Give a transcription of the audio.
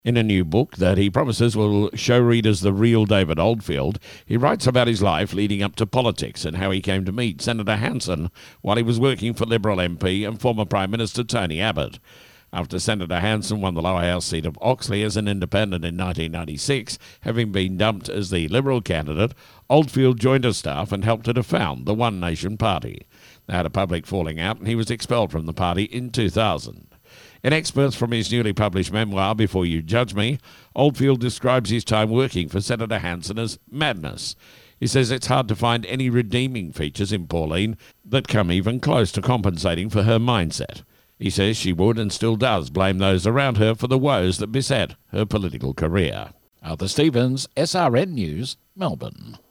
In a new book that he promises will show readers the real David Oldfield, he writes about his life leading up to politics and how he came to meet Senator Hanson while he was working for Liberal MP and former Prime Minister Tony Abbott. After Senator Hanson won the lower house seat of Oxley as an independent in 1996, having been dumped as the Liberal candidate, Oldfield joined his staff and helped her to found the One Nation Party. They had a public falling out and he was expelled from the party in 2000. In excerpts from his newly published memoir, Before You Judge Me, Oldfield describes his time working for Senator Hanson as madness. He says it's hard to find any redeeming features in Pauline that come even close to compensating for her mindset. He says she would and still does blame those around her for the woes that beset her political career. Arthur Stevens, SRN News, Melbourne.